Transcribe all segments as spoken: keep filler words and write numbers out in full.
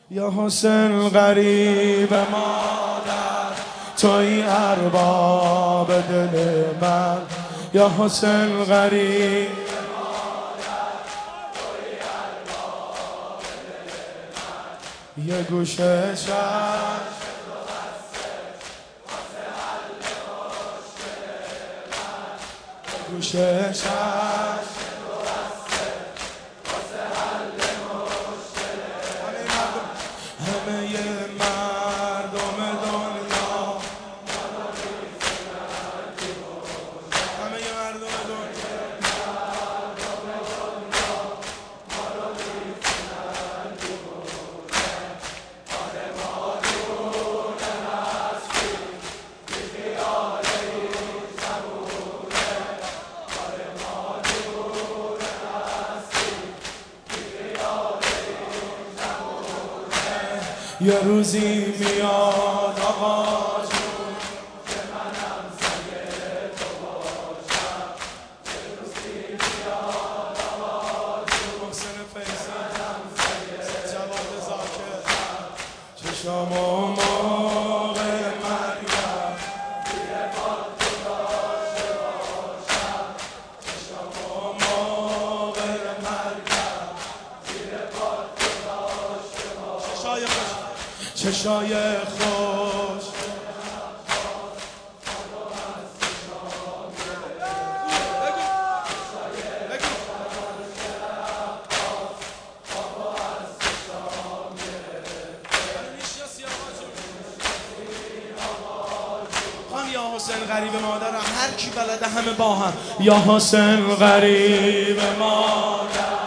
یا حسین غریب مادر، توی ارباب دل من. یا حسین غریب مادر، توی ارباب دل من. یه گوشه چشم تو بسته واسه حل مشکل من. یه گوشه چشم همه ی مردم دنیا، همه ی مردم دنیا، آره ما دونه هستیم بی خیال هیچ نبوده. آره ما دونه هستیم بی خیال هیچ نبوده. یه روزی میاد آقا جون که منم سگ تو باشم. یه روزی میاد آقا جون محسن فیضی منم سگ جواد زاکر. چشامو موقع مرگم زیر پات تو داشته باشم. چشامو موقع مرگم زیر پات تو داشته باشم. چشای خوش یا حسین غریب مادر، هر کی بلده همه با هم. یا حسین غریب مادر،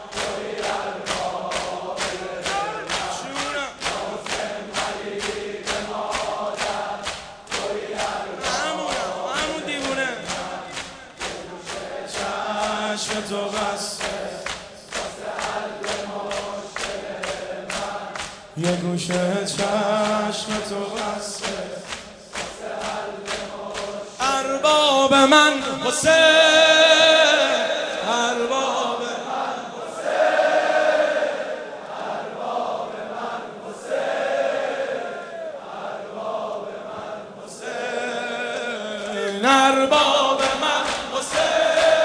چشم تو بسته واسه حل مشکل من. یه گوشه چشم تو بسته واسه حل مشکل. ارباب من حسین، ارباب من حسین، ارباب من حسین، ارباب من حسین، ارباب من حسین.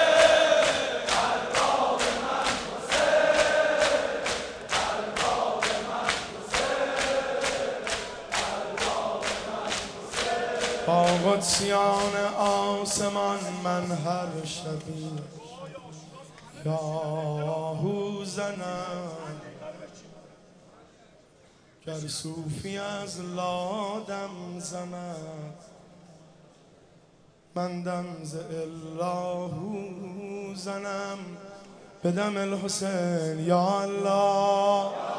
با قدسیان آسمان من هر شبی یاهو زنم. گر صوفی از لادم زند، من دم ز اللهو زنم. به دم الحسین یا الله.